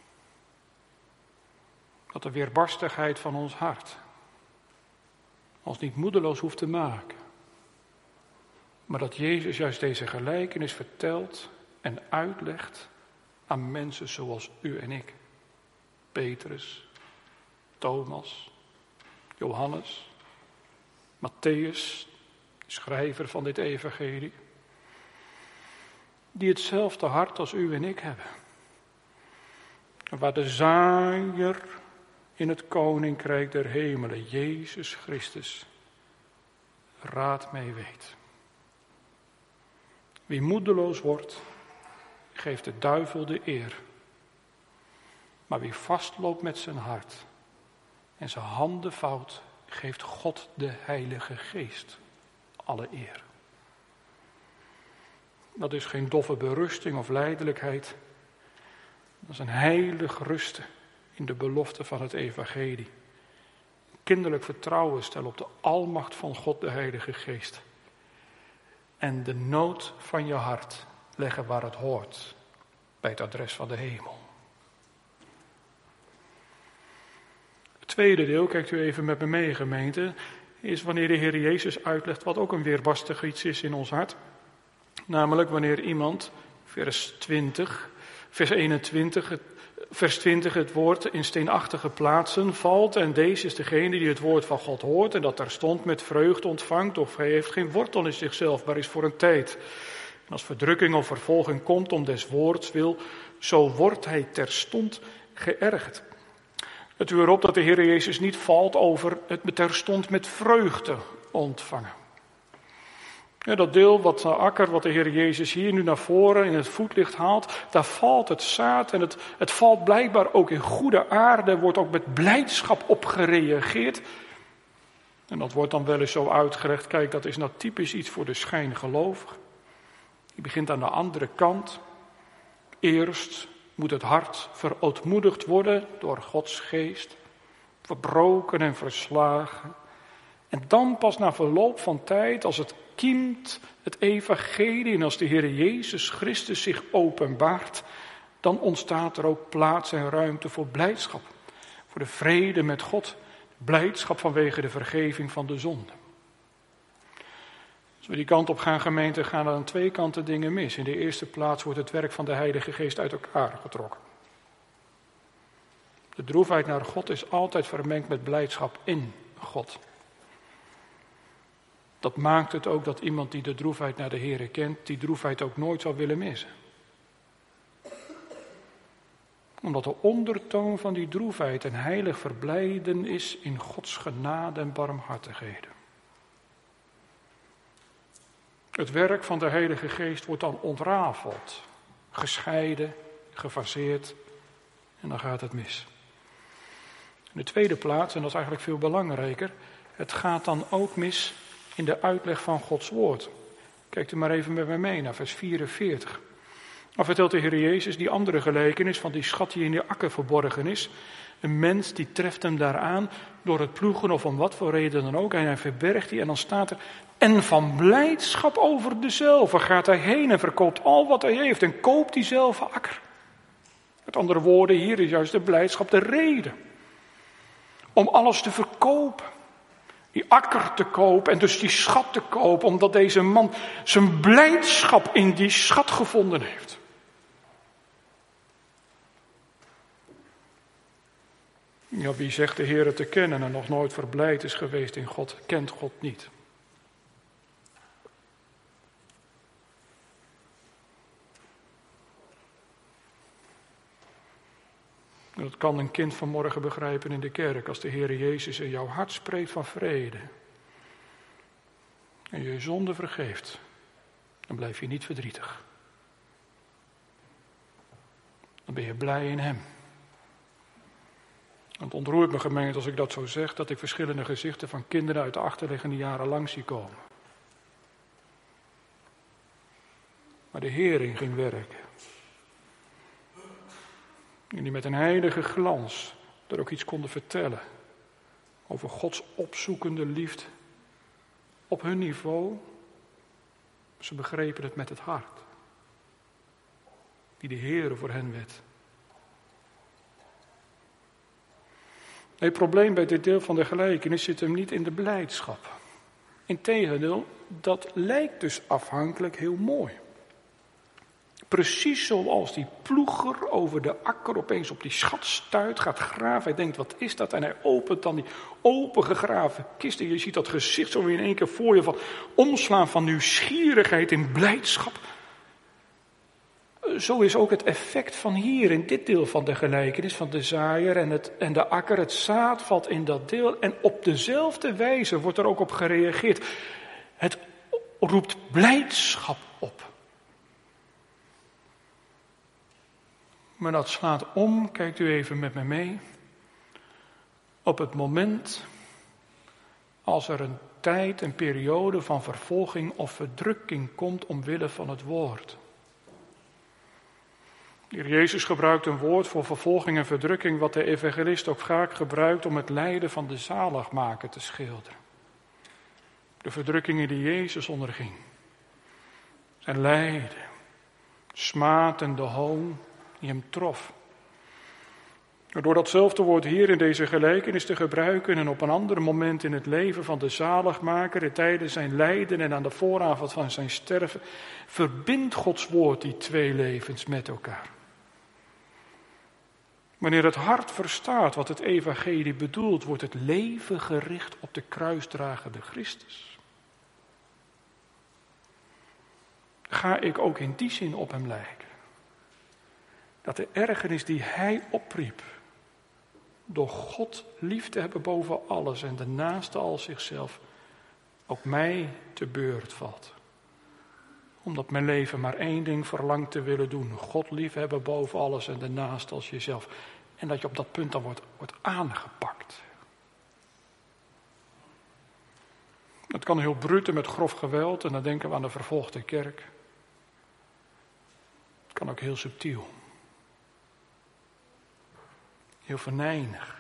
Speaker 1: Dat de weerbarstigheid van ons hart ons niet moedeloos hoeft te maken. Maar dat Jezus juist deze gelijkenis vertelt en uitlegt aan mensen zoals u en ik. Petrus, Thomas, Johannes, Matthäus, schrijver van dit evangelie. Die hetzelfde hart als u en ik hebben. Waar de zaaier in het koninkrijk der hemelen, Jezus Christus, raad mee weet. Wie moedeloos wordt, geeft de duivel de eer. Maar wie vastloopt met zijn hart en zijn handen vouwt, geeft God de Heilige Geest alle eer. Dat is geen doffe berusting of lijdelijkheid. Dat is een heilig rusten in de belofte van het evangelie. Kinderlijk vertrouwen stellen op de almacht van God de Heilige Geest. En de nood van je hart leggen waar het hoort, bij het adres van de hemel. Het tweede deel, kijkt u even met me mee, gemeente, is wanneer de Heer Jezus uitlegt wat ook een weerbarstig iets is in ons hart. Namelijk wanneer iemand, vers twintig, vers eenentwintig, het, vers twintig, het woord in steenachtige plaatsen valt. En deze is degene die het woord van God hoort en dat terstond met vreugde ontvangt. Of hij heeft geen wortel in zichzelf, maar is voor een tijd. En als verdrukking of vervolging komt om des woords wil, zo wordt hij terstond geërgerd. Het u erop dat de Heer Jezus niet valt over het terstond met vreugde ontvangen. Ja, dat deel wat de akker, wat de Heer Jezus hier nu naar voren in het voetlicht haalt, daar valt het zaad en het, het valt blijkbaar ook in goede aarde, wordt ook met blijdschap op gereageerd. En dat wordt dan wel eens zo uitgelegd, kijk, dat is nou typisch iets voor de schijngelovige. Die begint aan de andere kant. Eerst moet het hart verootmoedigd worden door Gods geest, verbroken en verslagen. En dan pas na verloop van tijd, als het kiemt, het evangelie en als de Heer Jezus Christus zich openbaart, dan ontstaat er ook plaats en ruimte voor blijdschap. Voor de vrede met God, blijdschap vanwege de vergeving van de zonde. Als we die kant op gaan, gemeente, gaan er aan twee kanten dingen mis. In de eerste plaats wordt het werk van de Heilige Geest uit elkaar getrokken. De droefheid naar God is altijd vermengd met blijdschap in God. Dat maakt het ook dat iemand die de droefheid naar de Heere kent, die droefheid ook nooit zou willen missen. Omdat de ondertoon van die droefheid een heilig verblijden is in Gods genade en barmhartigheden. Het werk van de Heilige Geest wordt dan ontrafeld, gescheiden, gefaseerd en dan gaat het mis. In de tweede plaats, en dat is eigenlijk veel belangrijker, het gaat dan ook mis in de uitleg van Gods woord. Kijkt u maar even met mij mee naar vers vierenveertig. Dan vertelt de Heer Jezus die andere gelijkenis van die schat die in de akker verborgen is. Een mens die treft hem daaraan door het ploegen of om wat voor reden dan ook. En hij verbergt die en dan staat er, en van blijdschap over dezelfde gaat hij heen en verkoopt al wat hij heeft en koopt diezelfde akker. Met andere woorden, hier is juist de blijdschap de reden. Om alles te verkopen. Die akker te kopen en dus die schat te kopen, omdat deze man zijn blijdschap in die schat gevonden heeft. Ja, wie zegt de Heere te kennen en nog nooit verblijd is geweest in God, kent God niet. Dat kan een kind vanmorgen begrijpen in de kerk, als de Heere Jezus in jouw hart spreekt van vrede. En je zonde vergeeft, dan blijf je niet verdrietig. Dan ben je blij in Hem. Het ontroert me, gemeente, als ik dat zo zeg, dat ik verschillende gezichten van kinderen uit de achterliggende jaren lang zie komen. Maar de Heer in ging werken. En die met een heilige glans er ook iets konden vertellen over Gods opzoekende liefde op hun niveau. Ze begrepen het met het hart, die de Heere voor hen werd. Het probleem bij dit deel van de gelijkenis zit hem niet in de blijdschap. Integendeel, dat lijkt dus afhankelijk heel mooi. Precies zoals die ploeger over de akker opeens op die schat stuit, gaat graven. Hij denkt, wat is dat? En hij opent dan die opengegraven kist. En je ziet dat gezicht zo weer in één keer voor je van omslaan van nieuwsgierigheid in blijdschap. Zo is ook het effect van hier in dit deel van de gelijkenis van de zaaier en, het, en de akker. Het zaad valt in dat deel en op dezelfde wijze wordt er ook op gereageerd. Het roept blijdschap op. Maar dat slaat om, kijkt u even met me mee, op het moment als er een tijd, een periode van vervolging of verdrukking komt omwille van het woord. De Heer Jezus gebruikt een woord voor vervolging en verdrukking, wat de evangelist ook vaak gebruikt om het lijden van de zaligmaker te schilderen. De verdrukkingen die Jezus onderging. Zijn lijden, smaad en de hoon die hem trof. Door datzelfde woord hier in deze gelijkenis te gebruiken en op een ander moment in het leven van de zaligmaker, tijdens zijn lijden en aan de vooravond van zijn sterven, verbindt Gods woord die twee levens met elkaar. Wanneer het hart verstaat wat het evangelie bedoelt, wordt het leven gericht op de kruisdragende Christus. Ga ik ook in die zin op hem lijken. Dat de ergernis die hij opriep, door God lief te hebben boven alles en de naaste als zichzelf, ook mij te beurt valt. Omdat mijn leven maar één ding verlangt te willen doen. God lief hebben boven alles en de naaste als jezelf. En dat je op dat punt dan wordt, wordt aangepakt. Het kan heel bruut en met grof geweld en dan denken we aan de vervolgde kerk. Het kan ook heel subtiel. Heel venijnig.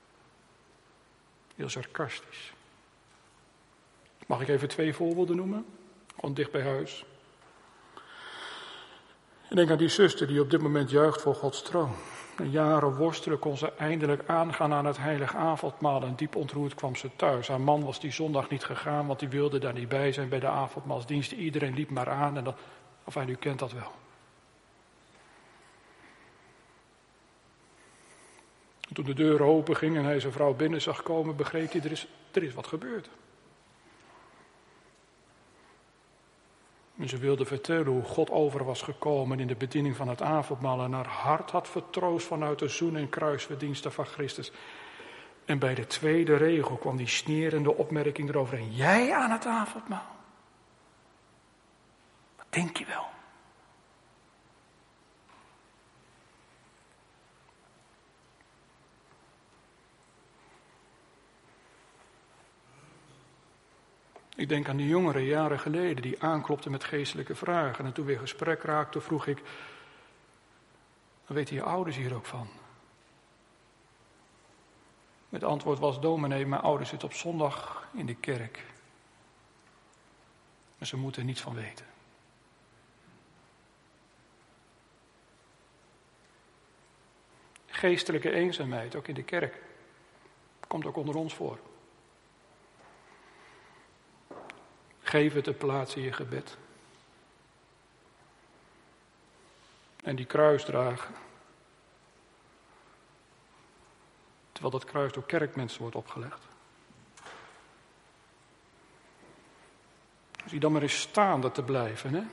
Speaker 1: Heel sarcastisch. Mag ik even twee voorbeelden noemen? Gewoon dicht bij huis. Ik denk aan die zuster die op dit moment juicht voor Gods troon. En jaren worstelen kon ze eindelijk aangaan aan het heilig avondmaal. En diep ontroerd kwam ze thuis. Haar man was die zondag niet gegaan, want die wilde daar niet bij zijn bij de avondmaalsdienst. Iedereen liep maar aan. En dat, enfin, u kent dat wel. Toen de deur open ging en hij zijn vrouw binnen zag komen, begreep hij, er is, er is wat gebeurd. En ze wilde vertellen hoe God over was gekomen in de bediening van het avondmaal en haar hart had vertroost vanuit de zoen- en kruisverdiensten van Christus. En bij de tweede regel kwam die snerende opmerking eroverheen. Jij aan het avondmaal? Wat denk je wel? Ik denk aan die jongeren jaren geleden die aanklopten met geestelijke vragen. En toen weer gesprek raakte, vroeg ik, wat weten je ouders hier ook van? Het antwoord was, dominee, mijn ouders zitten op zondag in de kerk. Maar ze moeten er niets van weten. Geestelijke eenzaamheid, ook in de kerk, komt ook onder ons voor. Geef het een plaats in je gebed. En die kruis dragen. Terwijl dat kruis door kerkmensen wordt opgelegd. Zie dan maar eens staande te blijven. Hè?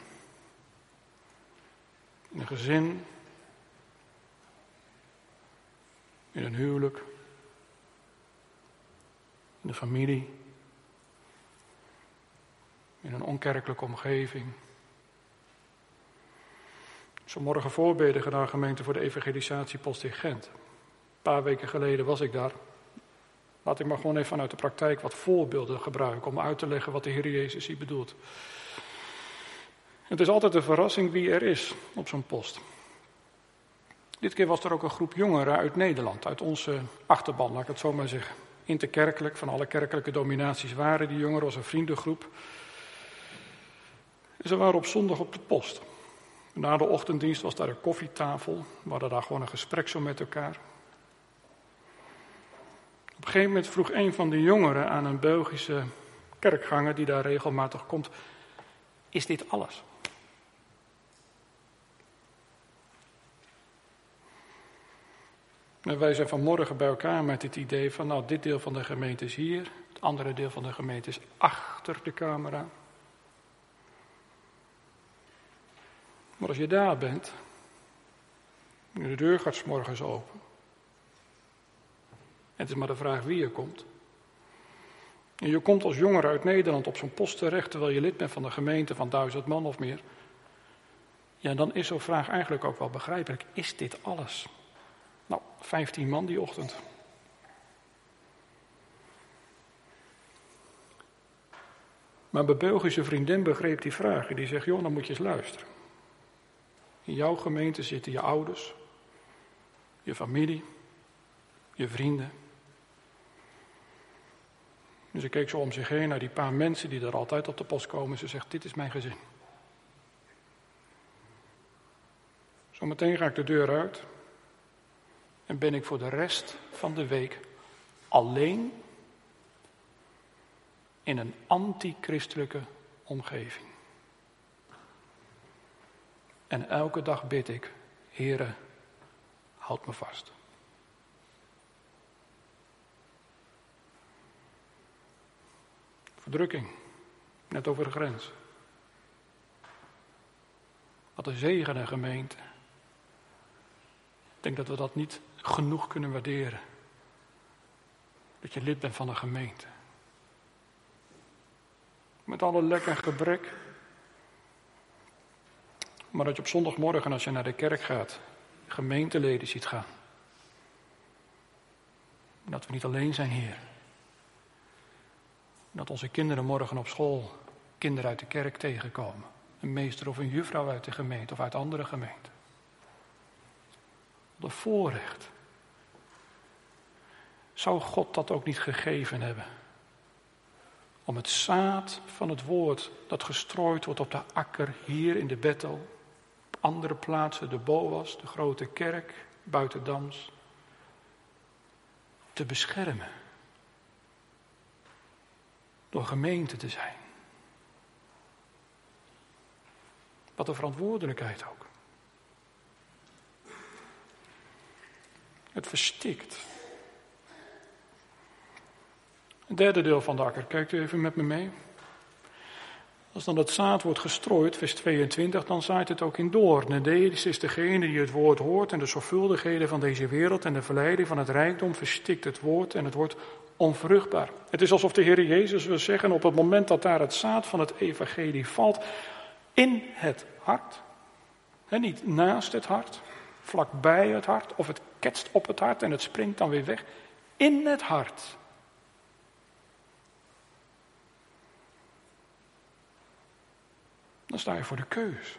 Speaker 1: In een gezin. In een huwelijk. In de familie. In een onkerkelijke omgeving. Vanmorgen voorbeden gedaan, gemeente, voor de evangelisatiepost in Gent. Een paar weken geleden was ik daar. Laat ik maar gewoon even vanuit de praktijk wat voorbeelden gebruiken om uit te leggen wat de Heer Jezus hier bedoelt. Het is altijd een verrassing wie er is op zo'n post. Dit keer was er ook een groep jongeren uit Nederland, uit onze achterban, laat ik het zo maar zeggen. Interkerkelijk, van alle kerkelijke dominaties waren die jongeren, was een vriendengroep. En ze waren op zondag op de post. Na de ochtenddienst was daar een koffietafel. We hadden daar gewoon een gesprek zo met elkaar. Op een gegeven moment vroeg een van de jongeren aan een Belgische kerkganger die daar regelmatig komt: is dit alles? En wij zijn vanmorgen bij elkaar met het idee van, nou, dit deel van de gemeente is hier, het andere deel van de gemeente is achter de camera. Maar als je daar bent, en de deur gaat 's morgens open, en het is maar de vraag wie er komt. En je komt als jongere uit Nederland op zo'n post terecht, terwijl je lid bent van de gemeente van duizend man of meer. Ja, dan is zo'n vraag eigenlijk ook wel begrijpelijk. Is dit alles? Nou, vijftien man die ochtend. Maar mijn Belgische vriendin begreep die vraag en die zegt, joh, dan moet je eens luisteren. In jouw gemeente zitten je ouders, je familie, je vrienden. Dus ik keek zo om zich heen naar die paar mensen die er altijd op de post komen. Ze zegt, dit is mijn gezin. Zometeen ga ik de deur uit en ben ik voor de rest van de week alleen in een anti-christelijke omgeving. En elke dag bid ik, Heere, houd me vast. Verdrukking, net over de grens. Wat een zegen en gemeente. Ik denk dat we dat niet genoeg kunnen waarderen. Dat je lid bent van een gemeente. Met alle lek en gebrek. Maar dat je op zondagmorgen als je naar de kerk gaat, gemeenteleden ziet gaan. Dat we niet alleen zijn hier. Dat onze kinderen morgen op school kinderen uit de kerk tegenkomen. Een meester of een juffrouw uit de gemeente of uit andere gemeenten. Wat een voorrecht. Zou God dat ook niet gegeven hebben? Om het zaad van het woord dat gestrooid wordt op de akker hier in de Bethel, op andere plaatsen, de Boas, de grote kerk, buitendams, te beschermen. Door gemeente te zijn. Wat een verantwoordelijkheid ook. Het verstikt. Het derde deel van de akker, kijkt u even met me mee. Als dan het zaad wordt gestrooid, vers tweeëntwintig, dan zaait het ook in doornen. Deze is degene die het woord hoort en de zorgvuldigheden van deze wereld en de verleiding van het rijkdom verstikt het woord en het wordt onvruchtbaar. Het is alsof de Heer Jezus wil zeggen, op het moment dat daar het zaad van het evangelie valt, in het hart, en niet naast het hart, vlakbij het hart, of het ketst op het hart en het springt dan weer weg, in het hart. Dan sta je voor de keus.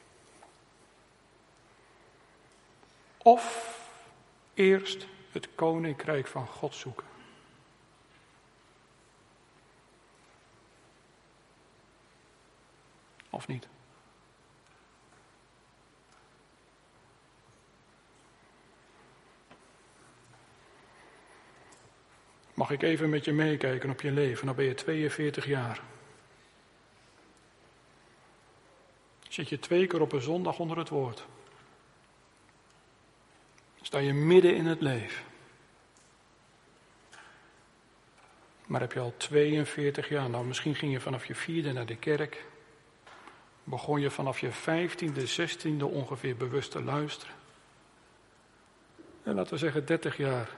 Speaker 1: Of eerst het koninkrijk van God zoeken. Of niet? Mag ik even met je meekijken op je leven? Dan ben je tweeënveertig jaar. Zit je twee keer op een zondag onder het woord. Sta je midden in het leven. Maar heb je al tweeënveertig jaar, nou misschien ging je vanaf je vierde naar de kerk. Begon je vanaf je vijftiende, zestiende ongeveer bewust te luisteren. En laten we zeggen dertig jaar.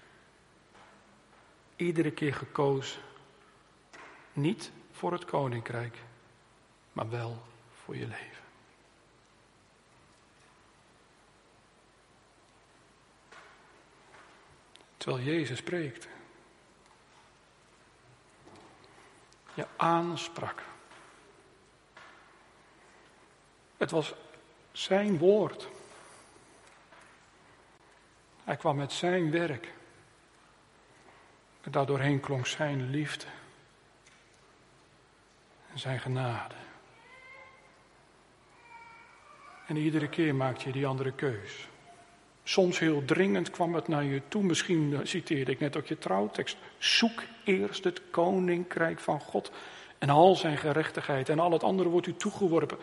Speaker 1: Iedere keer gekozen. Niet voor het koninkrijk, maar wel voor je leven. Terwijl Jezus spreekt. Je aansprak. Het was zijn woord. Hij kwam met zijn werk. En daardoorheen klonk zijn liefde. En zijn genade. En iedere keer maakte je die andere keus. Soms heel dringend kwam het naar je toe. Misschien citeerde ik net ook je trouwtekst. Zoek eerst het koninkrijk van God. En al zijn gerechtigheid. En al het andere wordt u toegeworpen.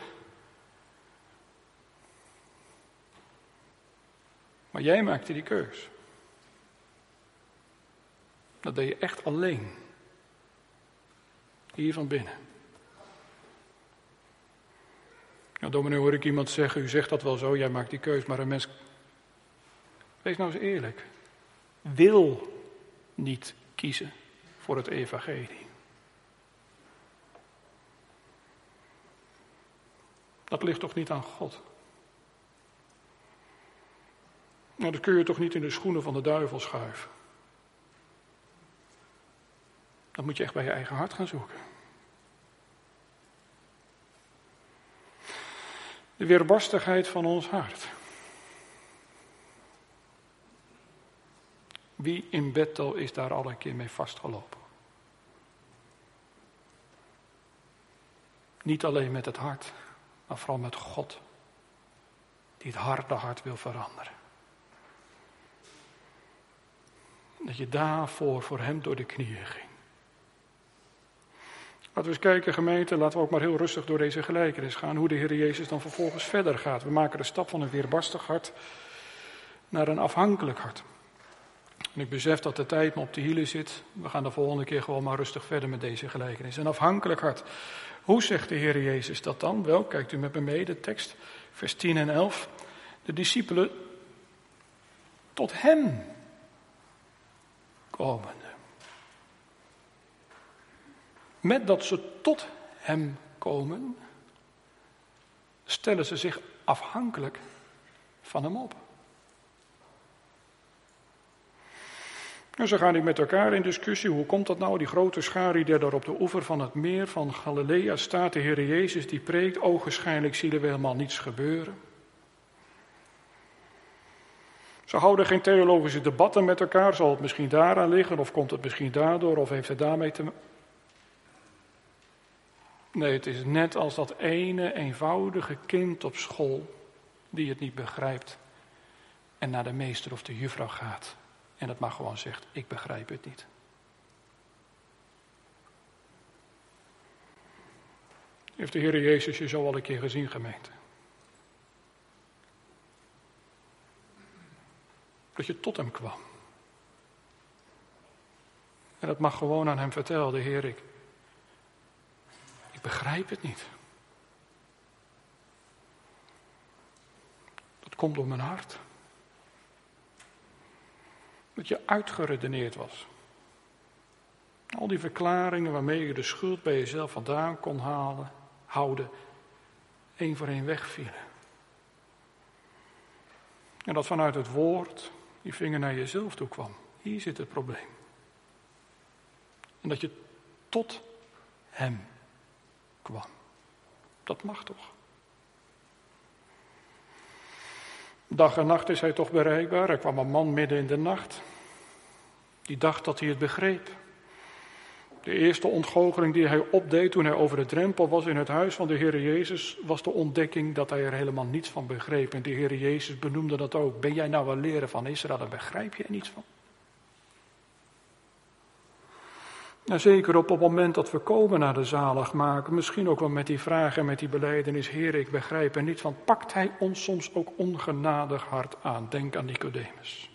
Speaker 1: Maar jij maakte die keus. Dat deed je echt alleen. Hier van binnen. Nou, dominee, hoor ik iemand zeggen, u zegt dat wel zo, jij maakt die keus, maar een mens... Wees nou eens eerlijk. Wil niet kiezen voor het evangelie. Dat ligt toch niet aan God? Nou, dat kun je toch niet in de schoenen van de duivel schuiven? Dat moet je echt bij je eigen hart gaan zoeken. De weerbarstigheid van ons hart. Wie in Bethel is daar al een keer mee vastgelopen? Niet alleen met het hart, maar vooral met God. Die het harde hart wil veranderen. Dat je daarvoor voor hem door de knieën ging. Laten we eens kijken, gemeente, laten we ook maar heel rustig door deze gelijkenis gaan. Hoe de Heer Jezus dan vervolgens verder gaat. We maken de stap van een weerbarstig hart naar een afhankelijk hart. En ik besef dat de tijd me op de hielen zit. We gaan de volgende keer gewoon maar rustig verder met deze gelijkenis. Een afhankelijk hart. Hoe zegt de Heer Jezus dat dan? Wel, kijkt u met me mee, de tekst, vers tien en elf. De discipelen tot hem komende. Met dat ze tot hem komen, stellen ze zich afhankelijk van hem op. En ze gaan niet met elkaar in discussie. Hoe komt dat nou? Die grote schare die daar op de oever van het meer van Galilea staat. De Heer Jezus die preekt. Ogenschijnlijk zien we helemaal niets gebeuren. Ze houden geen theologische debatten met elkaar. Zal het misschien daaraan liggen? Of komt het misschien daardoor? Of heeft het daarmee te maken? Nee, het is net als dat ene eenvoudige kind op school die het niet begrijpt en naar de meester of de juffrouw gaat en het maar gewoon zegt, ik begrijp het niet. Heeft de Heer Jezus je zo al een keer gezien, gemeente? Dat je tot hem kwam. En dat mag gewoon aan hem vertellen, de Heer, ik Ik begrijp het niet. Dat komt door mijn hart. Dat je uitgeredeneerd was. Al die verklaringen waarmee je de schuld bij jezelf vandaan kon halen, houden, één voor één wegvielen. En dat vanuit het woord die vinger naar jezelf toe kwam. Hier zit het probleem. En dat je tot hem kwam. Dat mag toch? Dag en nacht is hij toch bereikbaar. Er kwam een man midden in de nacht. Die dacht dat hij het begreep. De eerste ontgoocheling die hij opdeed toen hij over de drempel was in het huis van de Heer Jezus, was de ontdekking dat hij er helemaal niets van begreep. En de Heer Jezus benoemde dat ook. Ben jij nou een leraar van Israël, daar begrijp je er niets van? En zeker op het moment dat we komen naar de zaligmaker, misschien ook wel met die vraag en met die belijdenis, Heer, ik begrijp er niet van, pakt hij ons soms ook ongenadig hard aan. Denk aan Nicodemus.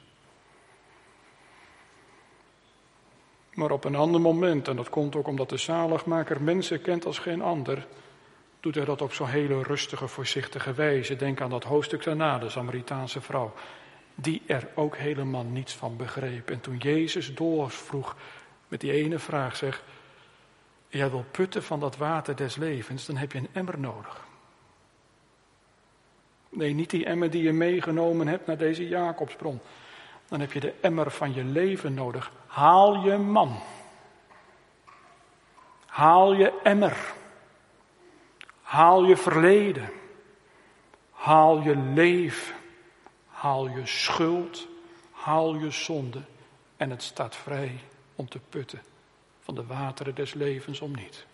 Speaker 1: Maar op een ander moment, en dat komt ook omdat de zaligmaker mensen kent als geen ander, doet hij dat op zo'n hele rustige, voorzichtige wijze. Denk aan dat hoofdstuk daarna, de Samaritaanse vrouw, die er ook helemaal niets van begreep. En toen Jezus doorvroeg met die ene vraag, zeg, jij wil putten van dat water des levens, dan heb je een emmer nodig. Nee, niet die emmer die je meegenomen hebt naar deze Jacobsbron. Dan heb je de emmer van je leven nodig. Haal je man. Haal je emmer. Haal je verleden. Haal je leven. Haal je schuld. Haal je zonde. En het staat vrij om te putten van de wateren des levens om niet.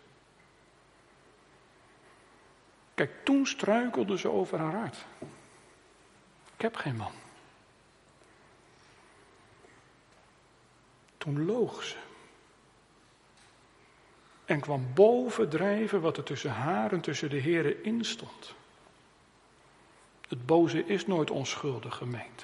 Speaker 1: Kijk, toen struikelde ze over haar hart. Ik heb geen man. Toen loog ze. En kwam bovendrijven wat er tussen haar en tussen de Here in stond. Het boze is nooit onschuldig, gemeente.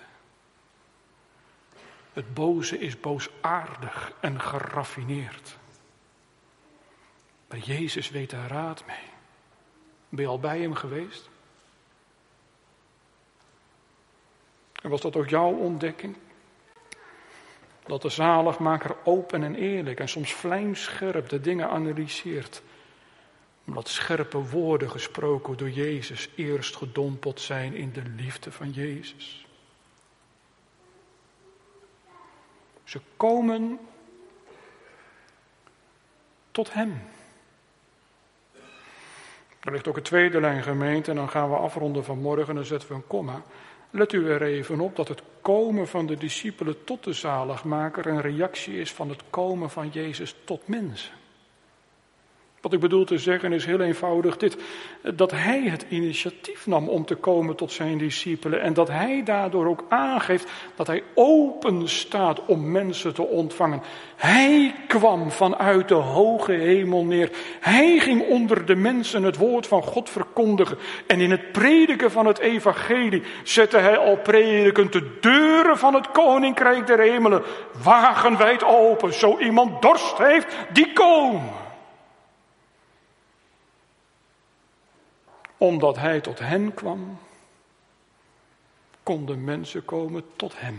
Speaker 1: Het boze is boosaardig en geraffineerd. Maar Jezus weet daar raad mee. Ben je al bij hem geweest? En was dat ook jouw ontdekking? Dat de zaligmaker open en eerlijk en soms vlijmscherp de dingen analyseert. Omdat scherpe woorden gesproken door Jezus eerst gedompeld zijn in de liefde van Jezus. Ze komen tot hem. Er ligt ook een tweede lijn, gemeente, en dan gaan we afronden vanmorgen en dan zetten we een komma. Let u er even op dat het komen van de discipelen tot de zaligmaker een reactie is van het komen van Jezus tot mensen. Wat ik bedoel te zeggen is heel eenvoudig dit, dat hij het initiatief nam om te komen tot zijn discipelen en dat hij daardoor ook aangeeft dat hij open staat om mensen te ontvangen. Hij kwam vanuit de hoge hemel neer. Hij ging onder de mensen het woord van God verkondigen en in het prediken van het evangelie zette hij al predikend de deuren van het koninkrijk der hemelen wagenwijd open. Zo iemand dorst heeft, die komen. Omdat hij tot hen kwam, konden mensen komen tot hem.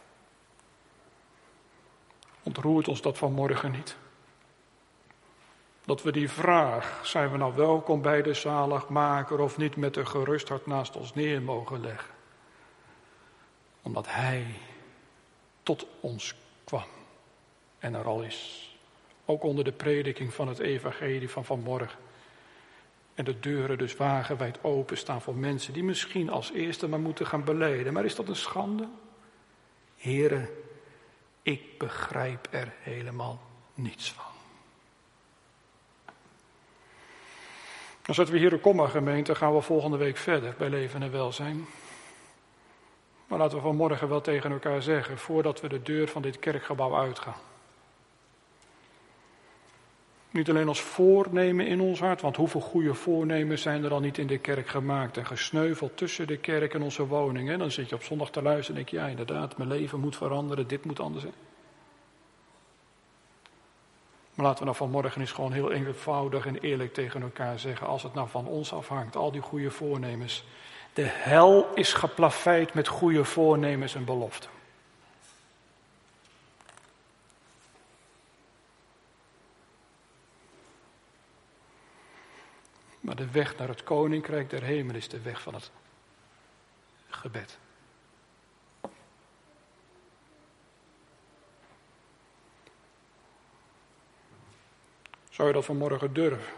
Speaker 1: Ontroert ons dat vanmorgen niet? Dat we die vraag, zijn we nou welkom bij de zaligmaker of niet, met een gerust hart naast ons neer mogen leggen. Omdat hij tot ons kwam en er al is. Ook onder de prediking van het evangelie van vanmorgen. En de deuren dus wagenwijd openstaan voor mensen die misschien als eerste maar moeten gaan belijden. Maar is dat een schande? Here, ik begrijp er helemaal niets van. Dan zetten we hier een komma, gemeente, gaan we volgende week verder bij leven en welzijn. Maar laten we vanmorgen wel tegen elkaar zeggen, voordat we de deur van dit kerkgebouw uitgaan. Niet alleen als voornemen in ons hart, want hoeveel goede voornemens zijn er al niet in de kerk gemaakt en gesneuveld tussen de kerk en onze woning. Hè? Dan zit je op zondag te luisteren en denk je, ja inderdaad, mijn leven moet veranderen, dit moet anders zijn. Maar laten we nou vanmorgen eens gewoon heel eenvoudig en eerlijk tegen elkaar zeggen, als het nou van ons afhangt, al die goede voornemens. De hel is geplaveid met goede voornemens en beloften. Maar de weg naar het koninkrijk der hemel is de weg van het gebed. Zou je dat vanmorgen durven?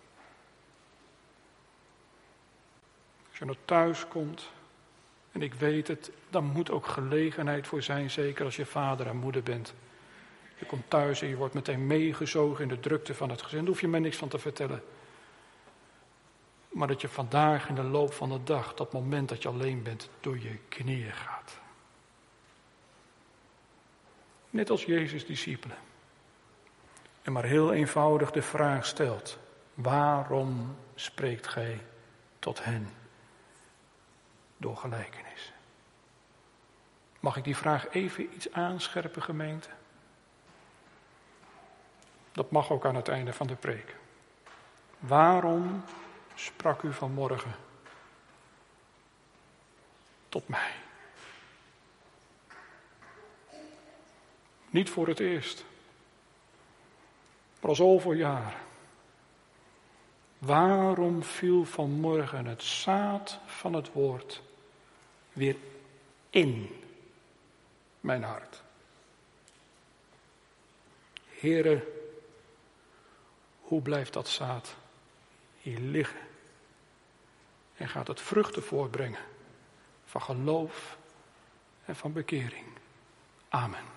Speaker 1: Als je naar thuis komt, en ik weet het, dan moet ook gelegenheid voor zijn, zeker als je vader en moeder bent. Je komt thuis en je wordt meteen meegezogen in de drukte van het gezin. Daar hoef je mij niks van te vertellen. Maar dat je vandaag in de loop van de dag, dat moment dat je alleen bent, door je knieën gaat. Net als Jezus' discipelen. En maar heel eenvoudig de vraag stelt, waarom spreekt gij tot hen door gelijkenis? Mag ik die vraag even iets aanscherpen, gemeente? Dat mag ook aan het einde van de preek. Waarom sprak u vanmorgen tot mij? Niet voor het eerst, maar al zoveel jaren. Waarom viel vanmorgen het zaad van het woord weer in mijn hart? Heere, hoe blijft dat zaad hier liggen? En gaat het vruchten voortbrengen van geloof en van bekering? Amen.